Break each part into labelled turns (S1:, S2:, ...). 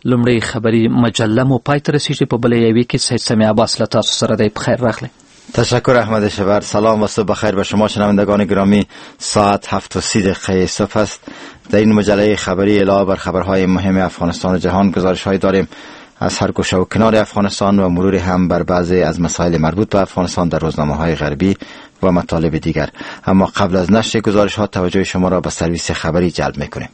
S1: لومړی خبري مجله مو پای ته رسیږي. په بله یوې کې سید سمیع عباس له تاسو سره دی. په خیر راغلی.
S2: تشکر احمد شبر. سلام و صبح بخیر به شما شنوندگان گرامی. ساعت 7:30 صبح است. در این مجله خبری علاوه بر خبرهای مهم افغانستان و جهان گزارش‌های داریم از هر گوشه و کنار افغانستان و مرور هم بر بعضی از مسائل مربوط به افغانستان در روزنامه‌های غربی و مطالب دیگر. اما قبل از نشر گزارش‌ها توجه شما را به سرویس خبری جلب می‌کنیم.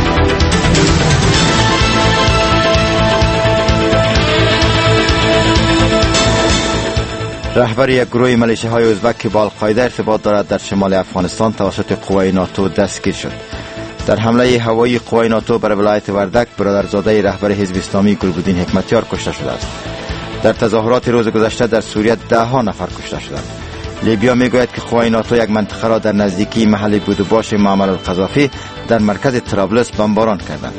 S2: رهبر یک گروه ملیشه‌های ازبک که با القاعده ارتباط دارد در شمال افغانستان توسط قوای ناتو دستگیر شد. در حمله هوایی قوای ناتو بر ولایت وردک برادرزاده رهبر حزب اسلامی گلبدین حکمتیار کشته شده است. در تظاهرات روز گذشته در سوریه 10 نفر کشته شدند. لیبیا میگوید که قوای ناتو یک منطقه را در نزدیکی محل بود و باش معمر القذافی در مرکز طرابلس بمباران کردند.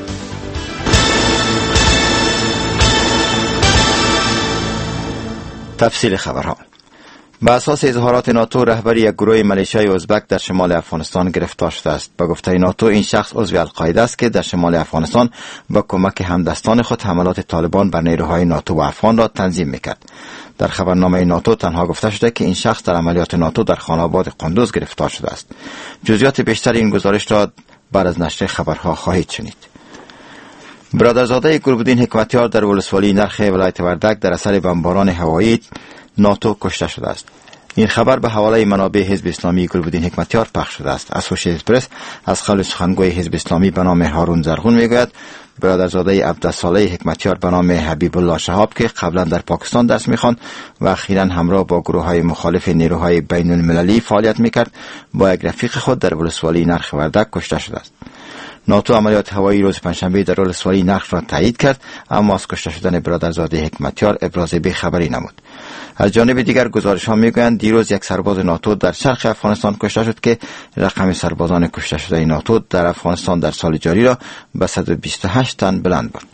S2: تفصیل خبرها. به اساس اظهارات ناتو رهبر یک گروه ملیشیای ازبک در شمال افغانستان گرفتار شده است. به گفته ناتو این شخص عضو القاعده است که در شمال افغانستان با کمک همدستان خود حملات طالبان بر نیروهای ناتو و افغان را تنظیم میکرد. در خبرنامه ناتو تنها گفته شده که این شخص در عملیات ناتو در خان آباد قندوز گرفتار شده است. جزئیات بیشتر این گزارش را بعد از نشر خبرها خواهید شنید. برادرزاده گلبدین حکمتیار در ولسوالی نرخ ولایت وردک در اثر بمباران هوایی ناتو کشته شده است. این خبر به حواله منابع حزب اسلامی گلبدین حکمتیار پخش شده است. اسوشییتد پرس از قول سخنگوی حزب اسلامی به نام هارون زرغون میگوید برادرزاده عبدالصالح حکمتیار به نام حبیب الله شهاب که قبلا در پاکستان درس می‌خواند و اخیراً همراه با گروه‌های مخالف نیروهای بین المللی فعالیت می‌کرد با یک رفیق خود در ولسوالی نرخ وردک کشته شده است. ناتو عملیات هوایی روز پنجشنبه در ولسوالی نرخ را تایید کرد اما از کشته شدن برادرزاده حکمتیار ابراز بی‌خبری نمود. از جانب دیگر گزارش‌ها می‌گویند دیروز یک سرباز ناتو در شرق افغانستان کشته شد که رقم سربازان کشته شده ناتو در افغانستان در سال جاری را به 128 تن بلند برد.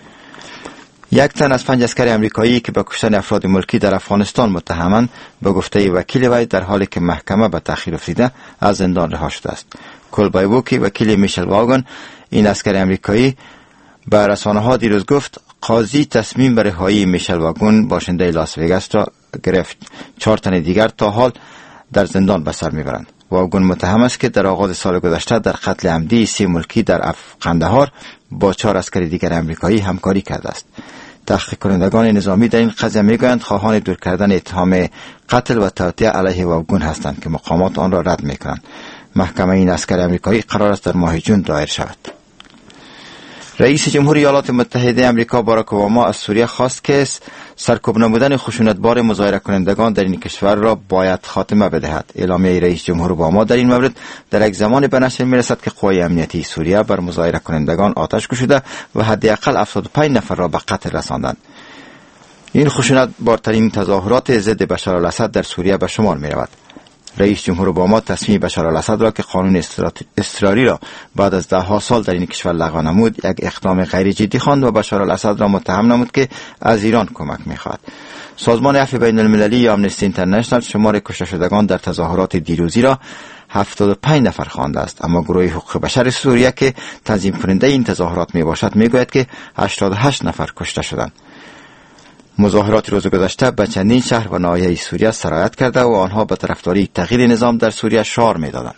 S2: یک تن از 5 عسکر امریکایی که به کشتن افراد ملکی در افغانستان متهمند به گفته وکیل وی در حالی که محکمه به تأخیر افتاده از زندان رها شده است. کولبایبوکی وکیل میشل واگن این عسکر امریکایی به رسانه‌ها دیروز گفت قاضی تصمیم بر رهایی میشل واگن باشنده لاس وگاس را گرفت. 4 تن دیگر تا حال در زندان به سر میبرند. واگن متهم است که در آغاز سال گذشته در قتل عمدی 3 ملکی در قندهار با 4 عسکر دیگر امریکایی همکاری کرده است. تحقیق کنندگان نظامی در این قضیه میگویند خواهان دور کردن اتهام قتل و توطئه علیه واگن هستند که مقامات آن را رد میکنند. محکمه این عسکر امریکایی قرار است در ماه جون دایر شود. رئیس جمهوری ایالات متحده آمریکا باراک اوباما از سوریه خواست که سرکوب نمودن خشونتبار مظاهره کنندگان در این کشور را باید خاتمه بدهد. اعلامیه رئیس جمهور اوباما در این مورد در یک زمان به نشر میرسد که قوای امنیتی سوریه بر مظاهره کنندگان آتش کشیده و حداقل 75 نفر را به قتل رساندند. این خشونت بارترین تظاهرات ضد بشار الاسد در سوریه به شمار میرود. رئیس جمهور اوباما تصمیم بشار الاسد را که قانون اضطراری را بعد از 10 سال در این کشور لغو نمود یک اقدام غیر جدی خواند و بشار الاسد را متهم نمود که از ایران کمک می‌خواهد. سازمان عفو بین المللی یا آمنستی اینترنشنال شمار کشته شدگان در تظاهرات دیروزی را 75 نفر خوانده است، اما گروه حقوق بشر سوریه که تنظیم کننده این تظاهرات میباشد میگوید که 88 نفر کشته شدند. مظاهرات روز گذشته به چندین شهر و ناحیه سوریه سرایت کرده و آنها به طرفداری تغییر نظام در سوریه شعار می‌دادند.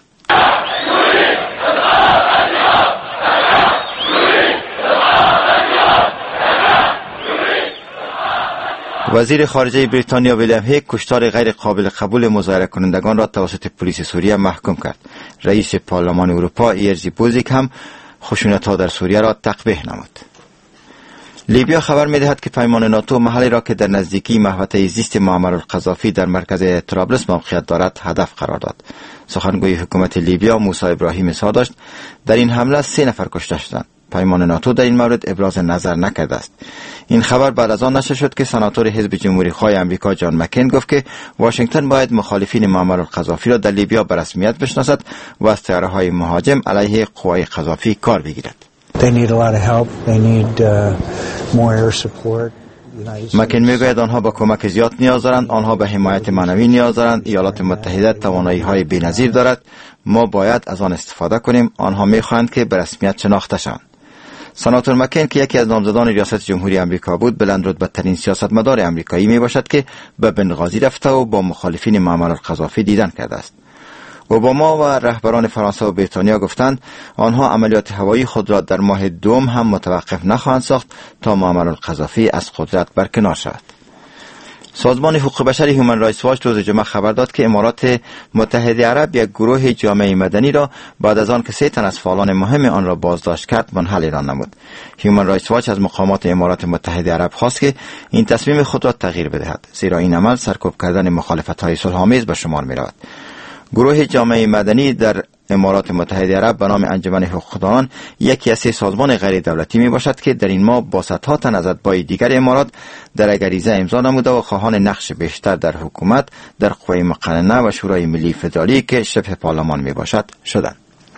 S2: وزیر خارجه بریتانیا ویلیام هیک کشتار غیر قابل قبول مظاهره کنندگان را توسط پلیس سوریه محکوم کرد. رئیس پارلمان اروپا ایرزی بوزیک هم خشونت‌ها در سوریه را تقبیح نمود. لیبیا خبر می‌دهد که پیمان ناتو محلی را که در نزدیکی محوطه زیست معمر القذافی در مرکز طرابلس موقعیت دارد هدف قرار داد. سخنگوی حکومت لیبیا موسی ابراهیم اظهار داشت در این حمله 3 نفر کشته شدند. پیمان ناتو در این مورد ابراز نظر نکرده است. این خبر بعد از آن نشر شد که سناتور حزب جمهوری خواه آمریکا جان مکین گفت که واشنگتن باید مخالفین معمر القذافی را در لیبیا به رسمیت بشناسد و از طیاره‌های مهاجم علیه قوای قذافی کار بگیرد. مکین میگوید آنها به کمک زیاد نیاز دارند، آنها به حمایت معنوی نیاز دارند. ایالات متحده توانایی‌های بی‌نظیر دارد، ما باید از آن استفاده کنیم. آنها میخواهند که به رسمیت شناخته شوند. سناتور مکین که یکی از نامزدان ریاست جمهوری آمریکا بود، بلندرتبه‌ترین سیاستمدار آمریکایی میباشد که به بنغازی رفته و با مخالفین معمر القذافی دیدن کرده است. اوباما و رهبران فرانسه و بریتانیا گفتند آنها عملیات هوایی خود را در ماه دوم هم متوقف نخواهند ساخت تا معمر القذافی از قدرت برکنار شود. سازمان حقوق بشر هیومن رایتس واچ روز جمعه خبر داد که امارات متحده عرب یک گروه جامعه مدنی را بعد از آن که 3 تن از فعالان مهم آن را بازداشت کرد منحل اعلام نمود. هیومن رایتس واچ از مقامات امارات متحده عرب خواست که این تصمیم خود را تغییر بدهد، زیرا این عمل سرکوب کردن مخالفت‌های صلح‌آمیز به شمار می‌رود. گروه جامعه مدنی در امارات متحده عرب به نام انجمن حقوقدانان یکی از 3 سازمان غیر دولتی می باشد که در این ماه با صدها تن از اتباع دیگر امارات در غریزه امضا نموده و خواهان نقش بیشتر در حکومت، در قوه مقننه و شورای ملی فدرالی که شبه پارلمان می باشد شدند.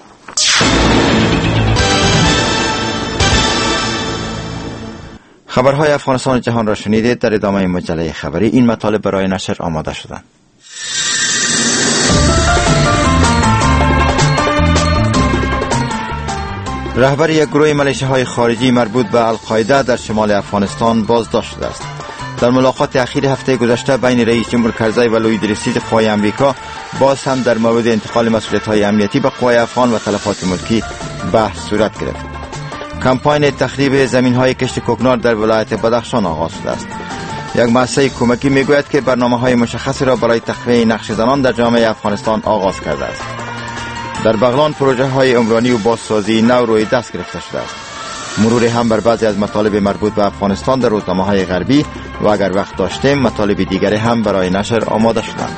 S2: خبرهای افغانستان و جهان را شنیدید. در ادامه مجله خبری این مطالب برای نشر آماده شدند. رهبر یک گروه ملیشه‌های خارجی مربوط به القاعده در شمال افغانستان بازداشت شده است. در ملاقات اخیر هفته گذشته بین رئیس جمهور کرزی و لویی درسیز قوای امریکا باز هم در مورد انتقال مسئولیت‌های امنیتی به قوای افغان و تلفات ملکی بحث صورت گرفت. کمپاین تخریب زمین‌های کشت کوکنار در ولایت بدخشان آغاز شده است. یک مؤسسه کمکی میگوید که برنامه‌های مشخصی را برای تقویت نقش زنان در جامعه افغانستان آغاز کرده است. در بغلان پروژه های عمرانی و بازسازی نو روی دست گرفته شده است. مرور هم بر بعضی از مطالب مربوط به افغانستان در روزنامه های غربی و اگر وقت داشتیم مطالب دیگری هم برای نشر آماده شدند.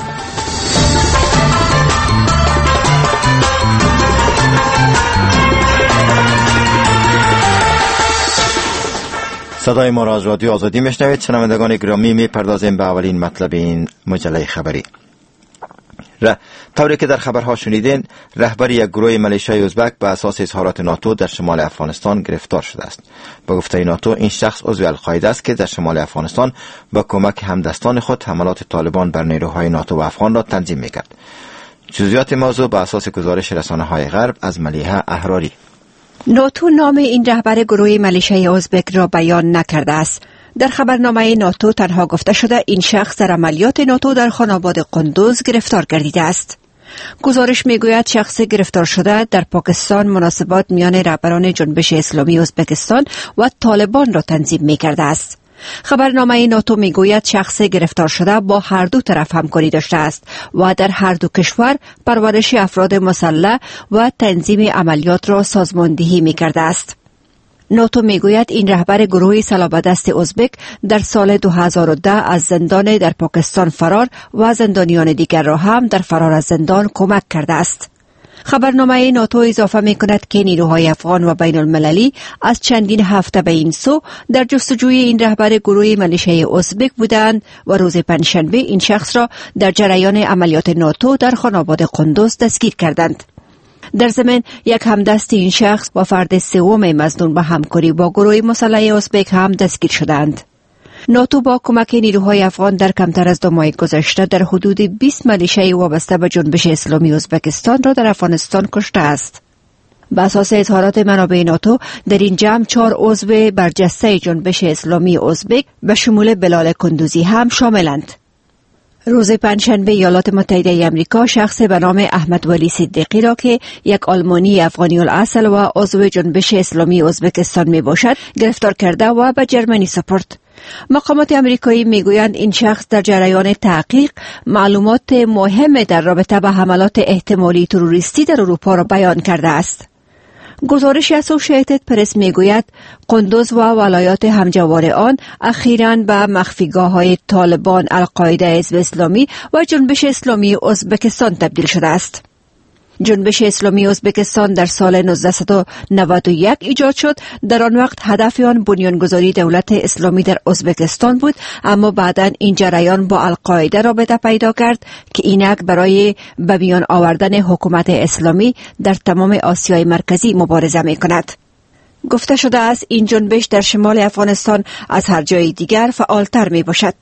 S2: صدای ما را از رادیو آزادی میشنوید. شنوندگان گرامی، میپردازیم به اولین مطلب این مجله خبری. طوری که در خبرها شنیدین، رهبر یک گروه ملیشیای ازبک به اساس اظهارات ناتو در شمال افغانستان گرفتار شده است. به گفته ناتو این شخص عضو القاعده است که در شمال افغانستان با کمک همدستان خود حملات طالبان بر نیروهای ناتو و افغان را تنظیم میکرد. جزئیات موضوع به اساس گزارش رسانه‌های غرب از ملیحه احراری.
S3: ناتو نام این رهبر گروه ملیشیای ازبک را بیان نکرده است. در خبرنامه ناتو تنها گفته شده این شخص در عملیات ناتو در خاناباد قندوز گرفتار گردیده است. گزارش میگوید شخص گرفتار شده در پاکستان مناسبات میان رهبران جنبش اسلامی ازبکستان و طالبان را تنظیم میکرده است. خبرنامه ناتو میگوید شخص گرفتار شده با هر دو طرف همکاری داشته است و در هر دو کشور پرورش افراد مسلح و تنظیم عملیات را سازماندهی میکرده است. ناتو میگوید این رهبر گروه سلابدست ازبک در سال 2010 از زندان در پاکستان فرار و زندانیان دیگر را هم در فرار از زندان کمک کرده است. خبرنامه ناتو اضافه می کند که نیروهای افغان و بین المللی از چندین هفته به این سو در جستجوی این رهبر گروه ملیشیای ازبک بودند و روز پنجشنبه این شخص را در جریان عملیات ناتو در خاناباد قندوز دستگیر کردند. در ضمن یک همدست این شخص و فرد سوم مظنون به همکاری با گروه مسلح ازبک هم دستگیر شدند. ناتو با کمک نیروهای افغان در کمتر از 2 ماه گذشته در حدود 20 ملیشه وابسته به جنبش اسلامی ازبکستان را در افغانستان کشته است. به اساس اظهارات منابع ناتو در این جمع 4 عضو برجسته جنبش اسلامی ازبک به شمول بلال کندوزی هم شاملند. روز پنجشنبه ایالات متحده آمریکا شخص به نام احمد ولی صدیقی را که یک آلمانی افغانی الاصل و عضو جنبش اسلامی ازبکستان می باشد گرفتار کرده و به جرمنی سپرد. مقامات آمریکایی میگویند این شخص در جریان تحقیق معلومات مهم در رابطه با حملات احتمالی تروریستی در اروپا را بیان کرده است. گزارش اسوشییتد پرس میگوید قندوز و ولایات همجوار آن اخیراً به مخفیگاه‌های طالبان، القاعده، حزب اسلامی و جنبش اسلامی ازبکستان تبدیل شده است. جنبش اسلامی ازبکستان در سال 1991 ایجاد شد. در آن وقت هدف آن بنیانگذاری دولت اسلامی در ازبکستان بود، اما بعداً این جریان با القاعده رابطه پیدا کرد که اینک برای به میان آوردن حکومت اسلامی در تمام آسیای مرکزی مبارزه می‌کند. گفته شده است این جنبش در شمال افغانستان از هر جای دیگر فعالتر میباشد.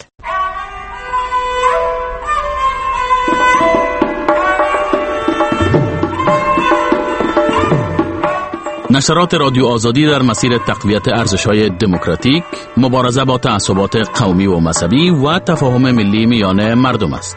S4: نشرات رادیو آزادی در مسیر تقویت ارزش‌های دموکراتیک، مبارزه با تعصبات قومی و مذهبی و تفاهم ملی میان مردم است.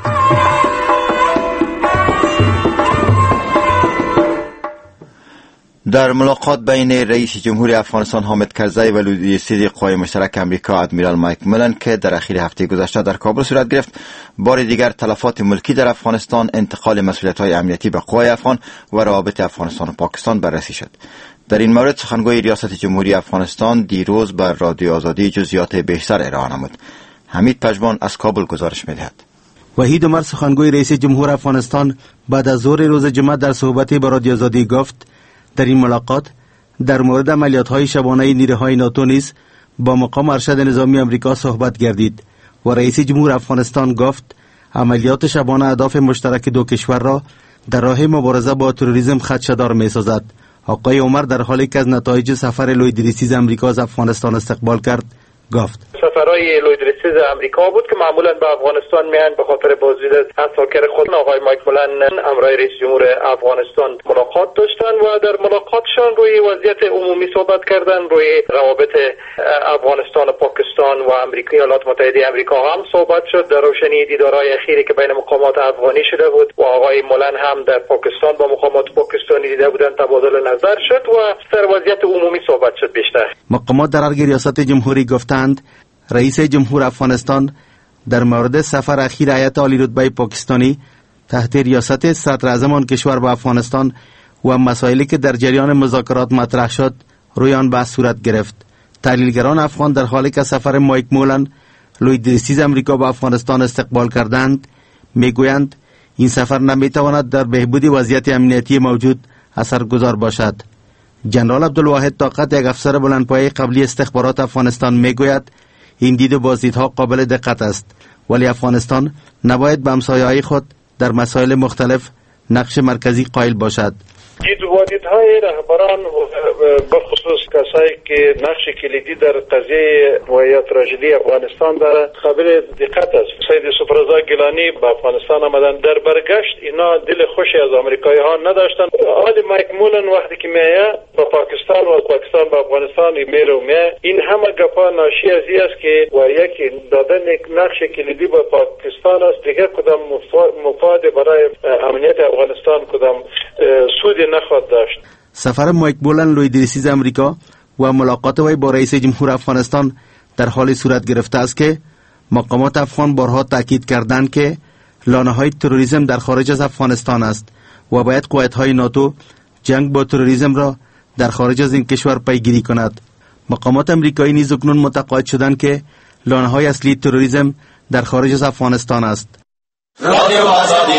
S2: در ملاقات بین رئیس جمهوری افغانستان حامد کرزی و لوی قوای مشترک امریکا ادمیرال مایک مولن که در اخیر هفته گذشته در کابل صورت گرفت، بار دیگر تلفات ملکی در افغانستان، انتقال مسئولیت‌های امنیتی به قوای افغان و روابط افغانستان و پاکستان بررسی شد. در این مورد سخنگوی ریاست جمهوری افغانستان دیروز بر رادیو آزادی جزئیات بیشتر ارائه نمود. حمید پژمان از کابل گزارش می‌دهد.
S5: وحید عمر سخنگوی رئیس جمهور افغانستان بعد از ظهر روز جمعه در صحبتی با رادیو آزادی گفت در این ملاقات در مورد عملیات‌های شبانه نیروهای ناتو نیز با مقام ارشد نظامی آمریکا صحبت گردید و رئیس جمهور افغانستان گفت عملیات شبانه اهداف مشترک دو کشور را در راه مبارزه با تروریسم خدشه‌دار می‌سازد. آقای عمر در حالی که از نتایج سفر لوی دریسیز آمریکا از افغانستان استقبال کرد گفت
S6: سفرهای لوی دریسیز آمریکا بود که معمولا به افغانستان میان به خاطر بازدید اساکر خود. آقای مایک مولن همراه رئیس جمهور افغانستان ملاقات داشتند و در ملاقاتشان روی وضعیت عمومی صحبت کردند، روی روابط افغانستان و پاکستان و ایالات متحده آمریکا هم صحبت شد. در روشنی دیدارهای اخیری که بین مقامات افغانی شده بود و آقای مولن هم در پاکستان با مقامات پاکستانی دیده بودند تبادل نظر شد و در وضعیت عمومی صحبت شد. بیشتر
S5: مقامات در ریاست جمهوری گفتند رئیس جمهور افغانستان در مورد سفر اخیر هیئت عالی رتبه پاکستانی تحت ریاست صدر اعظم آن کشور به افغانستان و مسائلی که در جریان مذاکرات مطرح شد روی آن بحث صورت گرفت. تحلیلگران افغان در حالی که سفر مایک مولن لوی دریسیز آمریکا به افغانستان استقبال کردند میگویند این سفر نمیتواند در بهبود وضعیت امنیتی موجود اثرگذار باشد. جنرال عبدالواحد طاقت، یک افسر بلندپایه قبلی استخبارات افغانستان میگوید این دید و بازدیدها قابل دقت است، ولی افغانستان نباید به همسایه‌های خود در مسائل مختلف نقش مرکزی قائل باشد.
S6: دید و بازدیدهای رهبران بخصوص کسایی که نقش کلیدی در قضیه و تراژدی افغانستان داره قابل دقت است. سید سفرزا گیلانی به افغانستان آمدن، در برگشت اینا دل خوشی از آمریکایی ها نداشتن. آقای مایک مولن وقتی که میایه با پاکستان و پاکستان با افغانستان میره و میایه، این همه گپا ناشی از این است که و یک دادن نقش کلیدی به پاکستان است، دیگه کدام مفاد برای امنیت افغانستان کدام سود نخواهد داشت.
S5: سفر مایک مولن لوی دریسیز آمریکا و ملاقات وی با رئیس جمهور افغانستان در حال صورت گرفته است که مقامات افغان بارها تاکید کردند که لانه‌های تروریسم در خارج از افغانستان است و باید قوت‌های ناتو جنگ با تروریسم را در خارج از این کشور پیگیری کند. مقامات امریکایی نیز اکنون متقاعد شدند که لانه‌های اصلی تروریسم در خارج از افغانستان است.
S7: رادیو آزادی.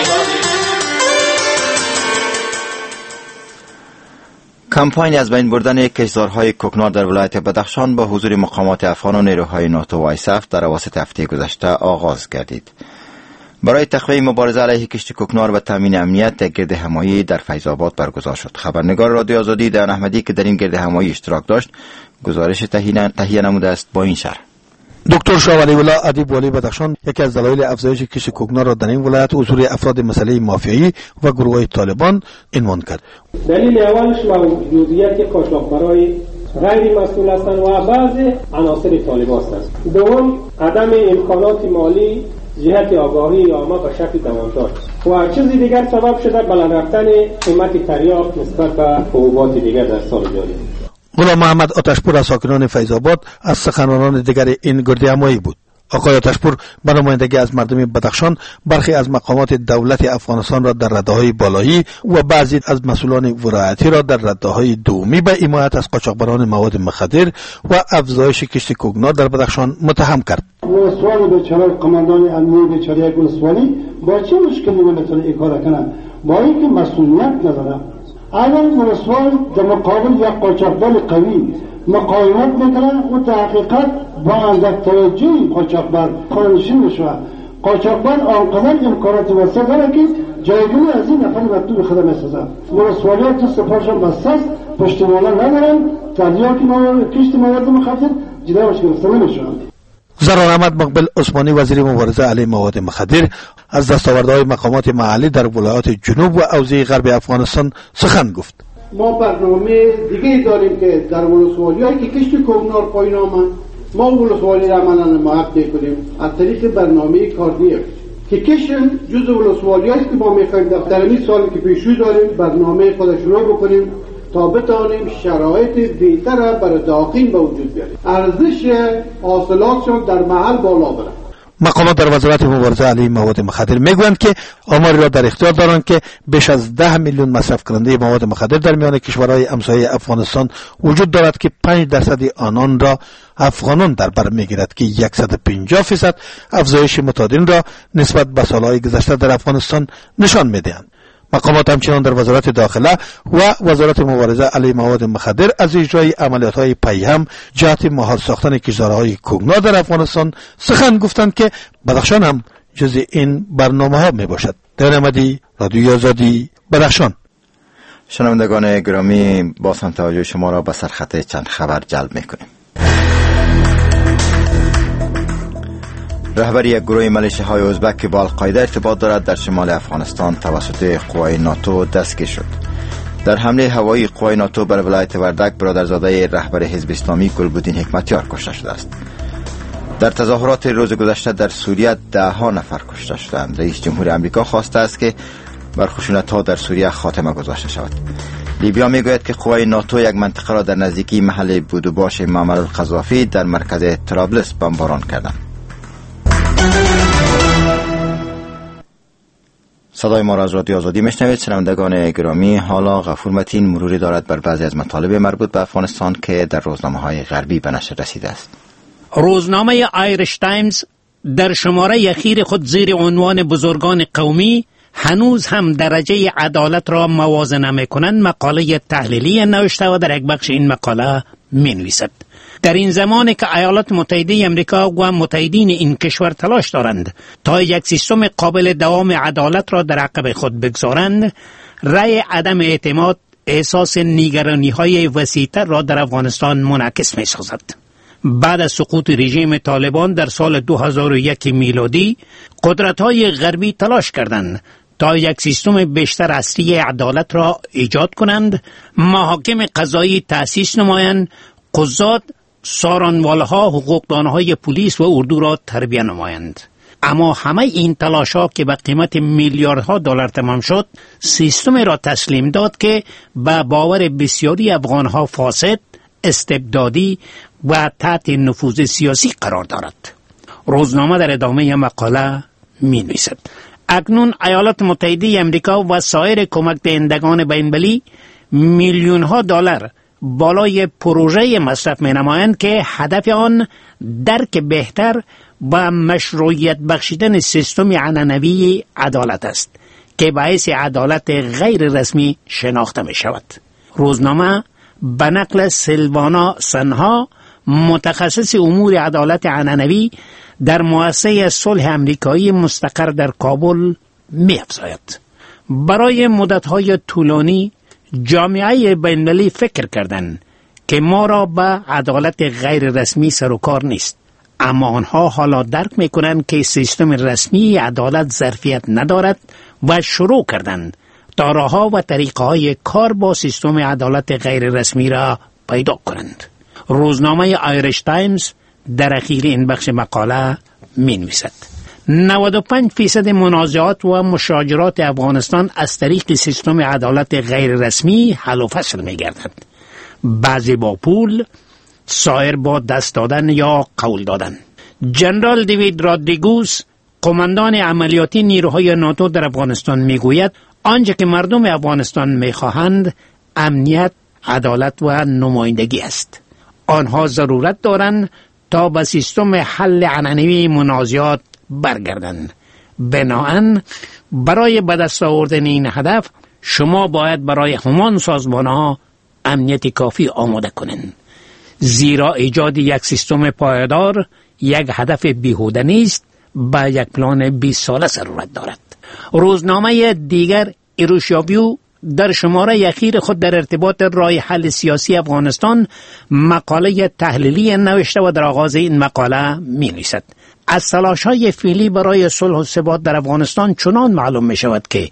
S2: کمپاین از بین بردن کشتزارهای کوکنار در ولایت بدخشان با حضور مقامات افغان و نیروهای ناتو و آیساف در اواسط هفته گذشته آغاز گردید. برای تقویت مبارزه علیه کشت کوکنار و تامین امنیت گرد همایی در فیض آباد برگزار شد. خبرنگار رادیو آزادی دیان احمدی که در این گرد همایی اشتراک داشت گزارش تهیه نموده است با این شرح.
S8: دکتر شاه ولی الله ادیب ولی بدخشان یکی از دلایل افزایش کشت کوکنار را در این ولایت حضور افراد مسئله مافیایی و گروه طالبان عنوان کرد.
S9: دلیل اولش موجودیت قاچاقبرای غیر مسئول هستند و بعضی عناصر طالبان هستند. دوم عدم امکانات مالی جهت آگاهی عامه به شکل دوامدار و چیزی دیگر سبب شده بلند رفتن قیمت تریاک نسبت به حبوبات دیگر در سال جاری.
S8: غلام محمد آتشپور از ساکنان فیض آباد از سخنرانان دیگر این گرد همایی بود. آقای آتشپور به نمایندگی از مردم بدخشان برخی از مقامات دولت افغانستان را در رده‌های بالایی و بعضی از مسئولان ولایتی را در رده‌های دومی به حمایت از قاچاقبران مواد مخدر و افزایش کشت کوکنار در بدخشان متهم کرد.
S10: سوال بیچاره قماندان امنیه بیچاره گلسوالی با چه مشکلی ولایتونه این کار کنه؟ با اینکه مسئولیت نداره. اگر گلسوال در مقابل یک قاچاقبر قوی مقاومت میکنه و در حقیقت با اندک توجه قاچاقبر خانشین میشه. قاچاقبر آنقدر امکانات وسیع داره که جایگزین از این نفر مطلوب خود میسازه. گلسوالیات تو سفارشان بسته است، پشتیبانی ندارن، تریاک کشت مواد مخدر جدایش گرفته نمیشن.
S8: زرار احمد مقبل عثمانی وزیر مبارزه علیه مواد مخدر از دستاوردهای مقامات محلی در ولایات جنوب و حوزه غرب افغانستان سخن گفت.
S10: ما برنامه دیگه داریم که در ولسوالی‌هایی که کشت کومنار پایین آمد ما ولسوالی را عملا محقق کنیم از طریق برنامه کاردیف که کشن جز ولسوالی‌هایی که ما می‌خوایم در این سال که پیشرو داریم برنامه خود شروع بکنیم تا بتوانیم شرایط بهتر برای داخل به وجود بیاریم، ارزش حاصلاتشون در محل بالا بره.
S8: مقامات در وزارت مبارزه علیه مواد مخدر میگویند که آماری را در اختیار دارند که بیش از 10 میلیون مصرف کننده مواد مخدر در میان کشورهای همسایه افغانستان وجود دارد که 5% آنان را افغانان در بر میگیرد که 150% افزایش متعادل را نسبت به سالهای گذشته در افغانستان نشان میدهند. مقامات همچنان در وزارت داخله و وزارت مبارزه علیه مواد مخدر از اجرای عملیات‌های پیهم جهت مهار ساختن کشورهای کوگنا در افغانستان سخن گفتند که بدخشان هم جز این برنامه‌ها میباشد. درآمدی رادیوی آزادی بدخشان.
S2: شنوندگان گرامی، باز هم توجه شما را به سرخط چند خبر جلب میکنیم. رهبری یک گروه ملیشه‌های ازبک که با القاعده ارتباط دارد در شمال افغانستان توسط قوای ناتو دستگیر شد. در حمله هوایی قوای ناتو بر ولایت وردک برادرزاده رهبر حزب اسلامی گلبدین حکمتیار کشته شده است. در تظاهرات روز گذشته در سوریه 10 نفر کشته شدند. رئیس جمهور آمریکا خواسته است که بر خشونت‌ها در سوریه خاتمه گذاشته شود. لیبیا میگوید که قوای ناتو یک منطقه را در نزدیکی محل بود و باش معمر القذافی در مرکز طرابلس بمباران کردند. صدای ما را از رادیو آزادی میشنوید. شنوندگان گرامی، حالا غفور متین مروری دارد بر بعضی از مطالب مربوط به افغانستان که در روزنامه‌های غربی به نشر رسیده است.
S11: روزنامه آیرش تایمز در شماره اخیر خود زیر عنوان بزرگان قومی هنوز هم درجه عدالت را موازنه می‌کنند مقاله تحلیلی نوشته و در یک بخش این مقاله می‌نویسد: در این زمانی که ایالات متحده امریکا و متحدین این کشور تلاش دارند تا یک سیستم قابل دوام عدالت را در عقب خود بگذارند، رأی عدم اعتماد احساس نیگرانی‌های وسیع‌تر را در افغانستان منعکس می‌سازد. بعد از سقوط رژیم طالبان در سال 2001 میلادی، قدرت‌های غربی تلاش کردند تا یک سیستم بیشتر اصلی عدالت را ایجاد کنند، محاکم قضایی تأسیس نمایند، قضات، سارنوالها، حقوقدانهای پلیس و اردو را تربیت نمایند. اما همه این تلاش‌ها که به قیمت میلیاردها دلار تمام شد، سیستمی را تسلیم داد که به باور بسیاری افغانها فاسد، استبدادی و تحت نفوذ سیاسی قرار دارد. روزنامه در ادامه مقاله می‌نویسد: اکنون ایالات متحده امریکا و سایر کمک دهندگان بین‌المللی میلیون‌ها دلار بالای پروژه مصرف می‌نمایند که هدف آن درک بهتر و مشروعیت بخشیدن سیستم عنعنوی عدالت است که باعث عدالت غیر رسمی شناخته می‌شود. روزنامه به نقل سیلوانا سنها، متخصص امور عدالت عنعنوی در مؤسسه صلح امریکایی مستقر در کابل می‌افزاید: برای مدت‌های طولانی جامعه بین‌المللی فکر کردند که ما را به عدالت غیر رسمی سر و کار نیست، اما آنها حالا درک می‌کنند که سیستم رسمی عدالت ظرفیت ندارد و شروع کردند تا راه‌ها و طریقه‌های کار با سیستم عدالت غیر رسمی را پیدا کنند. روزنامه آیرش تایمز در اخیر این بخش مقاله می‌نویسد: 95% منازعات و مشاجرات افغانستان از طریق سیستم عدالت غیر رسمی حل و فصل می‌گردد. بعضی با پول، سایر با دست دادن یا قول دادن. جنرال دیوید رادریگوس، قماندان عملیاتی نیروهای ناتو در افغانستان میگوید آنچه که مردم افغانستان میخواهند امنیت، عدالت و نمایندگی است. آنها ضرورت دارند تا به سیستم حل عنعنوی منازعات برگردند. بنابراین برای به دست آوردن این هدف شما باید برای همان سازمان‌ها امنیت کافی آماده کنند، زیرا ایجاد یک سیستم پایدار یک هدف بیهوده نیست، با یک پلان 20 ساله ضرورت دارد. روزنامه دیگر ایروشیاویو در شماره اخیر خود در ارتباط راه حل سیاسی افغانستان مقاله تحلیلی نوشته و در آغاز این مقاله می‌نویسد: از تلاش‌های فعلی برای صلح و ثبات در افغانستان چنان معلوم می‌شود که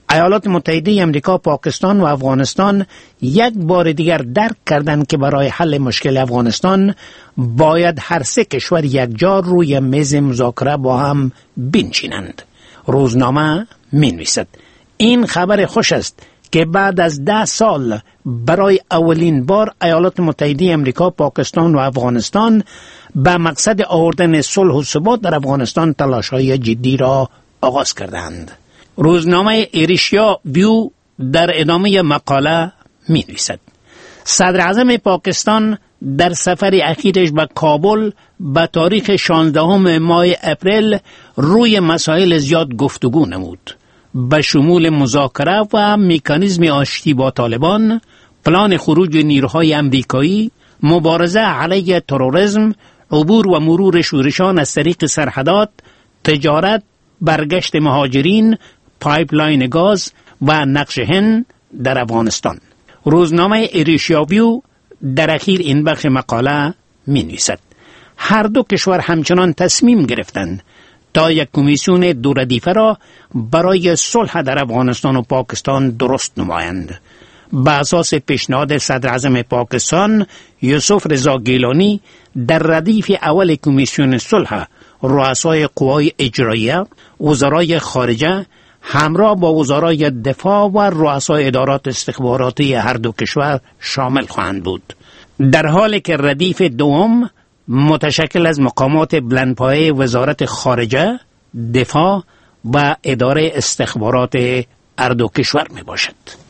S11: ایالات متحده امریکا، پاکستان و افغانستان یک بار دیگر درک کردند که برای حل مشکل افغانستان باید هر سه کشور یکجا روی میز مذاکره با هم بنشینند. روزنامه می‌نویسد این خبر خوش است که بعد از 10 سال برای اولین بار ایالات متحده امریکا، پاکستان و افغانستان به مقصد آوردن صلح و ثبات در افغانستان تلاش‌های جدی را آغاز کردند. روزنامه ایریشیا ویو در ادامه مقاله می‌نویسد صدر اعظم پاکستان در سفر اخیرش به کابل به تاریخ 16 ماه اپریل روی مسائل زیاد گفتگو نمود، به شمول مذاکره و مکانیزم آشتی با طالبان، پلان خروج نیروهای امریکایی، مبارزه علیه تروریسم، عبور و مرور شورشان از طریق سرحدات، تجارت، برگشت مهاجرین، پایپلاین گاز و نقش هند در افغانستان. روزنامه ایریشیاویو در اخیر این بخش مقاله می نویسد هر دو کشور همچنان تصمیم گرفتند تا یک کمیسیون دو ردیفه را برای صلح در افغانستان و پاکستان درست نمایند. به اساس پیشنهاد صدر اعظم پاکستان یوسف رضا گیلانی، در ردیف اول کمیسیون صلح رؤسای قوای اجراییه، وزرای خارجه همراه با وزرای دفاع و رؤسای ادارات استخباراتی هر دو کشور شامل خواهند بود، در حالی که ردیف دوم متشکل از مقامات بلندپایه وزارت خارجه، دفاع و اداره استخبارات هر دو کشور می باشد.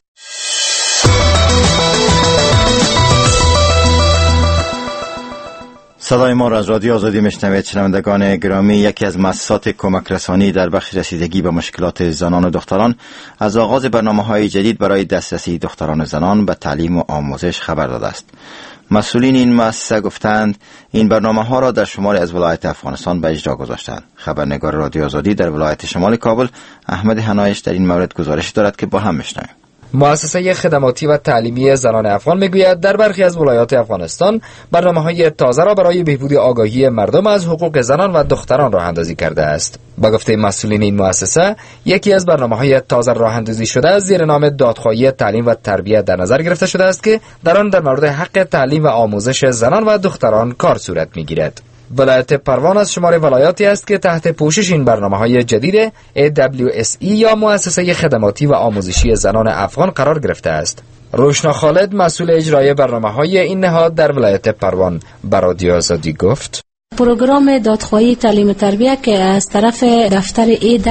S2: صدای ما را از رادیو آزادی میشنوید. شنوندگان گرامی، یکی از مؤسسات کمک رسانی در بخش رسیدگی به مشکلات زنان و دختران از آغاز برنامه‌های جدید برای دسترسی دختران و زنان به تعلیم و آموزش خبر داده است. مسئولین این مؤسسه گفتند این برنامه‌ها را در شمال از ولایت افغانستان به اجرا گذاشتند. خبرنگار رادیو آزادی در ولایت شمال کابل احمد حنایش در این مورد گزارش دارد که با هم میشنویم.
S12: مؤسسه خدماتی و تعلیمی زنان افغان میگوید در برخی از ولایات افغانستان برنامه‌های تازه را برای بهبود آگاهی مردم از حقوق زنان و دختران راه اندازی کرده است. با گفته مسئولین این مؤسسه، یکی از برنامه‌های تازه راه اندازی شده از زیر نام دادخواهی تعلیم و تربیت در نظر گرفته شده است که در آن در مورد حق تعلیم و آموزش زنان و دختران کار صورت میگیرد. ولایت پروان از شمار ولایاتی است که تحت پوشش این برنامه‌های جدید AWSE یا مؤسسه خدماتی و آموزشی زنان افغان قرار گرفته است. روشنا خالد، مسئول اجرای برنامه‌های این نهاد در ولایت پروان، به رادیو آزادی گفت:
S13: پروگرام دادخواهی تعلیم و تربیت که از طرف دفتر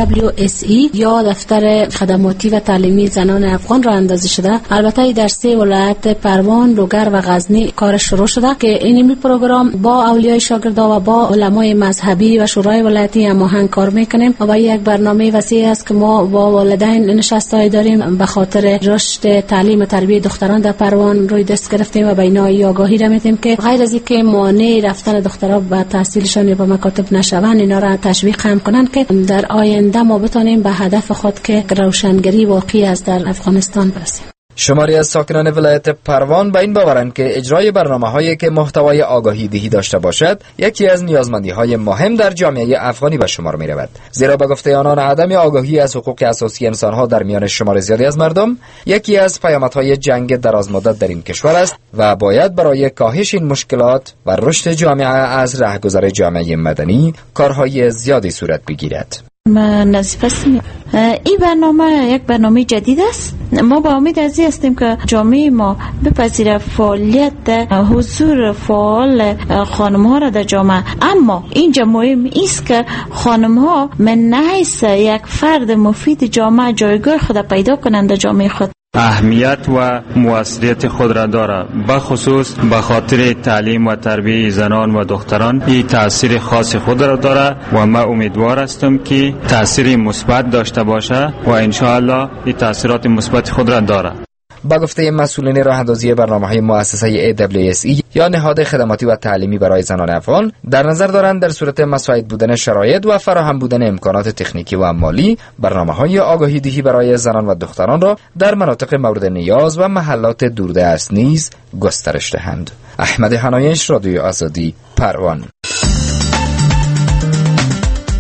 S13: AWSE یا دفتر خدماتی و تعلیمی زنان افغان راه اندازی شده، البته در 3 ولایت پروان، لوگر و غزنی کار شروع شده که این پروگرام با اولیای شاگردا و با علمای مذهبی و شورای ولایتی هماهنگ کار میکنیم و یک برنامه وسیع است که ما با والدین نشستای داریم به خاطر رشد تعلیم و تربیت دختران در پروان روی دست گرفتیم و به اینا آگاهی را میدیم که غیر از اینکه مانع رفتن دختران به تحصیلشان یا به مکاتب نشوند، اینا را تشویق هم کنند که در آینده ما بتونیم به هدف خود که روشنگری واقعی از در افغانستان برسیم.
S12: شماری از ساکنان ولایت پروان به این باورند که اجرای برنامه‌هایی که محتوای آگاهی دهی داشته باشد یکی از نیازمندی‌های مهم در جامعه افغانی به شمار می‌رود، زیرا به گفته آنان عدم آگاهی از حقوق اساسی انسان‌ها در میان شمار زیادی از مردم یکی از پیامدهای جنگ درازمدت در این کشور است و باید برای کاهش این مشکلات و رشد جامعه از راهگذر جامعه مدنی کارهای زیادی صورت بگیرد.
S14: من نصیب هستم. این برنامه یک برنامه جدید است. ما با امید از این هستیم که جامعه ما بپذیره فعالیت حضور فعال خانم ها را در جامعه، اما اینجا مهم است که خانم ها من حیث یک فرد مفید جامعه جایگاه خود پیدا کنند در جامعه خود.
S15: اهمیت و موثریت خود را دارد، به خصوص به خاطر تعلیم و تربیت زنان و دختران این تأثیر خاص خود را دارد و من امیدوار هستم که تأثیر مثبت داشته باشه و ان شاء الله این تأثیرات مثبت خود را دارد.
S12: با گفته مسئولین راه اندازی برنامه‌های مؤسسه AWSE یا نهاد خدماتی و تعلیمی برای زنان افغان در نظر دارند در صورت مساعد بودن شرایط و فراهم بودن امکانات تکنیکی و مالی، برنامه‌های آگاهی دهی برای زنان و دختران را در مناطق مورد نیاز و محلات دوردست نیز گسترش دهند. احمد حنایش، رادیو آزادی، پروان.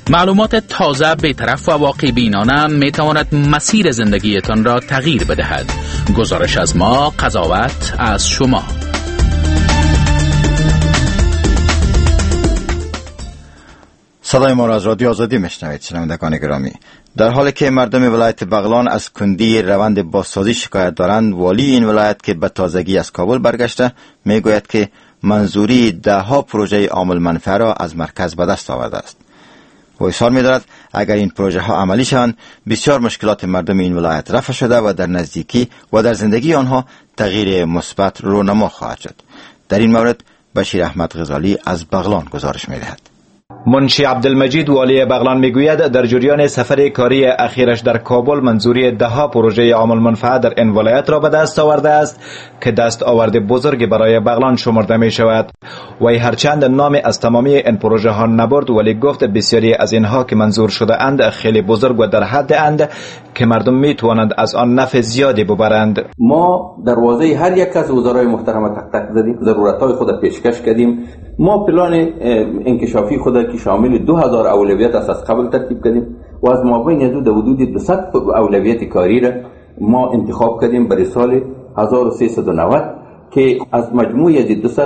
S4: معلومات تازه بی‌طرف و واقع بینانه می تواند مسیر زندگیتان را تغییر بدهد. گزارش از ما، قضاوت از شما.
S2: صدای ما را از رادیو آزادی میشنوید شنوندگان گرامی. در حالی که مردم ولایت بغلان از کندی روند بازسازی شکایت دارند، والی این ولایت که به تازگی از کابل برگشته میگوید که منظوری دهها پروژه عامل منفعه را از مرکز به دست آورده است. و اصرار می‌دارد اگر این پروژه ها عملی شوند بسیار مشکلات مردم این ولایت رفع شده و در نزدیکی و در زندگی آنها تغییر مثبت رونما خواهد شد. در این مورد بشیر احمد غزالی از بغلان گزارش می‌دهد.
S16: منشی عبدالمجید والی بغلان میگوید در جریان سفر کاری اخیرش در کابل منظوری دهها پروژه عامل منفعه در این ولایت را به دست آورده است که دست آورد بزرگی برای بغلان شمرده می شود. وی هرچند نام از تمامی این پروژه ها نبرد ولی گفت بسیاری از اینها که منظور شده اند خیلی بزرگ و در حد اند که مردم می توانند از آن نفع زیادی ببرند.
S17: ما دروازه هر یک از وزرای محترم تک تک زدیم، ضرورت‌های خود پیشکش کردیم. ما پلان انکشافی خود که شامل 2000 اولویت از قبل ترتیب کردیم و از مابین دو حدود 200 اولویت کاری را ما انتخاب کردیم برای سال 1390 که از مجموع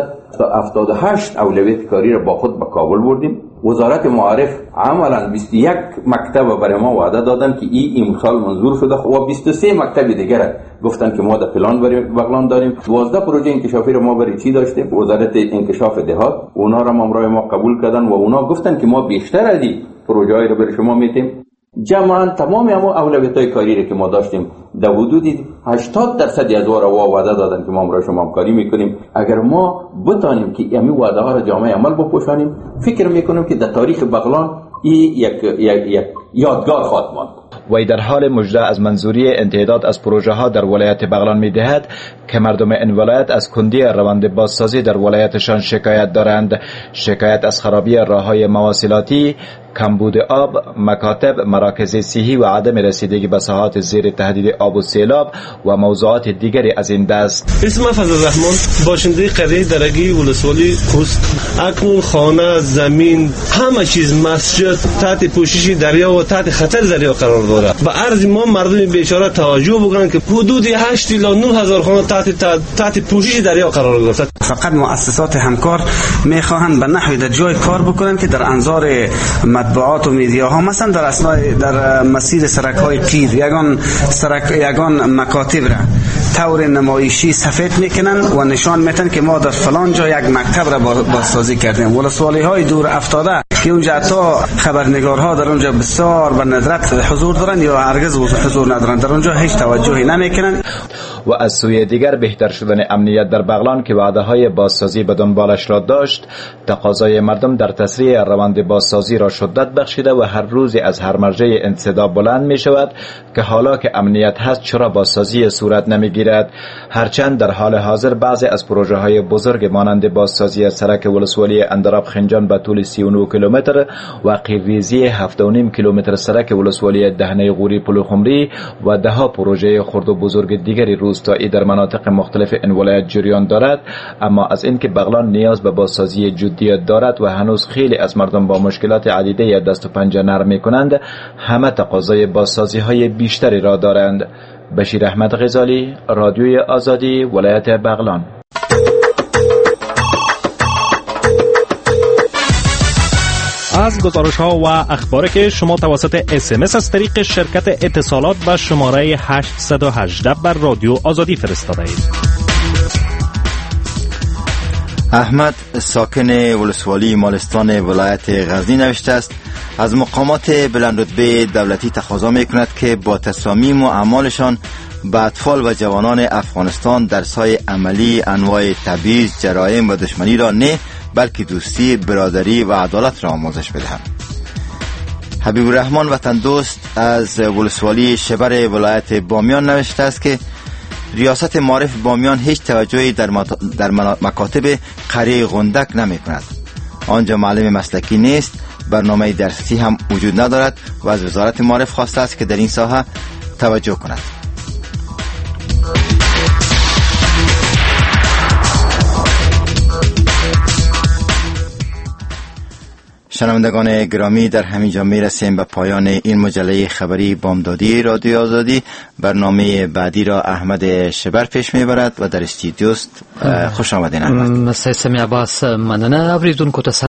S17: 278 اولویت کاری را با خود به کابل بردیم. وزارت معارف عملا 21 مکتب برای ما وعده دادن که این سال منظور شده و 23 مکتب دیگر گفتن که ما در پلان برای بغلان داریم. 12 پروژه انکشافی را ما برای چی داشتیم؟ وزارت انکشاف دهات اونا را همراه ما قبول کردن و اونا گفتن که ما بیشتر از این پروژه های را برای شما میتیم. جمعاً تمام اولویت‌های کاری را که ما داشتیم در حدود 80% از وعده وعده دادن که ما برای شما کاری میکنیم. اگر ما بتانیم که این وعده ها را جامعه عمل بپوشانیم فکر میکنم که در تاریخ بغلان این یک یادگار خواهد ماند.
S16: وی در حال مژده از منظوری امتداد از پروژه ها در ولایت بغلان می دهد که مردم این ولایت از کندی روند بازسازی در ولایتشان شکایت دارند. شکایت از خرابی راههای مواصلاتی، کمبود آب، مکاتب، مراکز صحی و عدم رسیدگی به ساحات زیر تهدید آب و سیلاب و موضوعات دیگری از این دست.
S18: اسم فضل الرحمن، باشنده قریه درگی ولسوالی خوست. اکنون خانه، زمین، همه چیز، مسجد تحت پوشش دریا و تحت خطر دریا قرار داره. به عرض ما مردم بیچاره توجه بکنن که حدود 8 الی 9000 خانه تحت پوشش دریا قرار گرفته.
S19: فقط مؤسسات همکار میخواهند به نحوی در جای کار بکنن که در انظار مطبوعات و میدیاها مثلا در مسیر سرک های قیر یگان مکاتب را طور نمایشی سفید میکنن و نشان میتن که ما در فلان جا یک مکتب را بازسازی کردیم. ولسوالی های دور افتاده که اونجا تا خبرنگارها در اونجا بسیار به ندرت حضور دارن یا هرگز حضور ندارن، در اونجا هیچ توجهی نمیکنن.
S16: و از سوی دیگر بهتر شدن امنیت در بغلان که وعده های بازسازی به دنبالش را داشت، تقاضای مردم در تسریع روند بازسازی را شدت بخشیده و هر روزی از هر مرجع انتدا بلند می شود که حالا که امنیت هست چرا بازسازی صورت نمی گیرد. هرچند در حال حاضر بعضی از پروژه های بزرگ مانند بازسازی سرک ولسوالی اندراب خنجان به طول 39 کیلومتر و قیرریزی 7.5 کیلومتر سرک ولسوالی دهنه غوری پلوخمری و دهها پروژه خرد و بزرگ دیگری روستایی در مناطق مختلف این ولایت جریان دارد، اما از اینکه بغلان نیاز به بازسازی جدیت دارد و هنوز خیلی از مردم با مشکلات عدیده دست و پنجه نرم می‌کنند، همه تقاضای بازسازی های بیشتری را دارند. بشیر احمد غزالی، رادیوی آزادی، ولایت بغلان.
S20: از گزارش ها و اخباری که شما توسط SMS از طریق شرکت اتصالات به شماره 818 بر رادیو آزادی فرستاده اید.
S2: احمد ساکن ولسوالی مالستان ولایت غزنی نوشته است از مقامات بلندرتبه دولتی تقاضا میکند که با تصامیم و اعمالشان به اطفال و جوانان افغانستان درس‌های عملی انواع تبعیض، جرایم و دشمنی را نه بلکه دوستی، برادری و عدالت را آموزش بدهند. حبیب الرحمن وطن دوست از ولسوالی شبر ولایت بامیان نوشته است که ریاست معارف بامیان هیچ توجهی در مکاتب قریه غندک نمی کند. آنجا معلم مسلکی نیست، برنامه درسی هم وجود ندارد و از وزارت معارف خواسته است که در این ساحه توجه کند. شنوندگان گرامی، در همینجا میرسیم به پایان این مجله خبری بامدادی رادیو آزادی. برنامه بعدی را احمد شبر پیش میبرد و در استودیوست. خوش آمدین احمد.
S1: سیسمی عباس مننه اوریدونکو ته